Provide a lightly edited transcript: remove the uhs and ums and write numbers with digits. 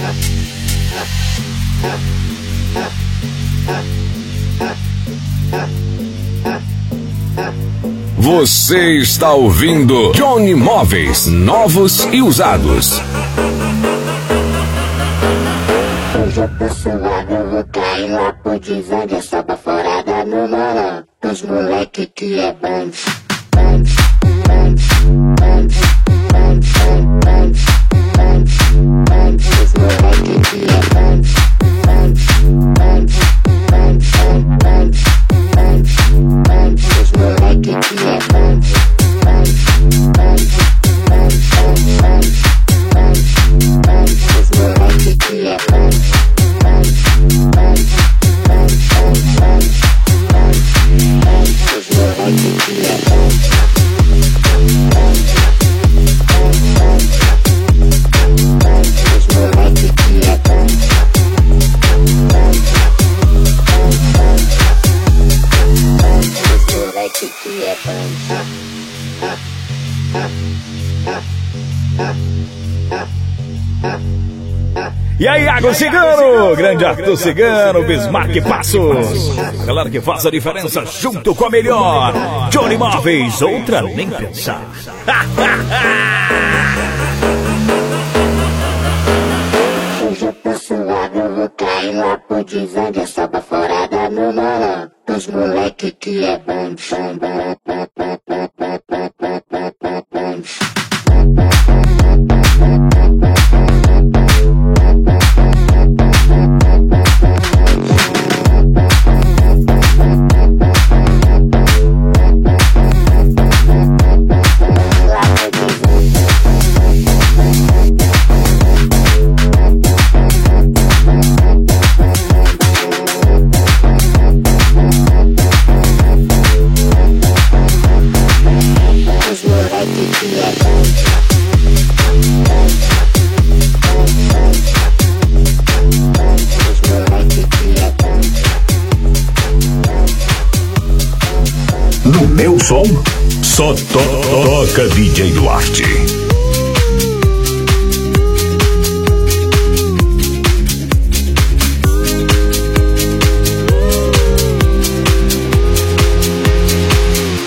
Você está ouvindo Johnny Móveis, novos e usados. Hoje eu passo lá no lugar e lá por devagar, só baforada no marão. Os moleque que é band, band, band, band, band, band, band, band. Os moleque que é band, band, band, band, band, band, band. Os moleque que é band, band, band, band, band, band, band. Os moleque que é band, band, band, band, band, band, band. Os moleque que é band, band, band, band, band. Os moleque que é band, band, band, band. Os moleque que é band. E aí, Iago Cigano, grande Arthur Cigano, Bismarck Passos. A galera que faz a diferença junto com a melhor. Johnny Móveis, outra nem pensar. Hoje eu passo lá no lugar e lá por devagar, só baforada no marão. Os moleque que é band, band, band, band, band, band, band, band, band, band. No meu som, só toca DJ Duarte.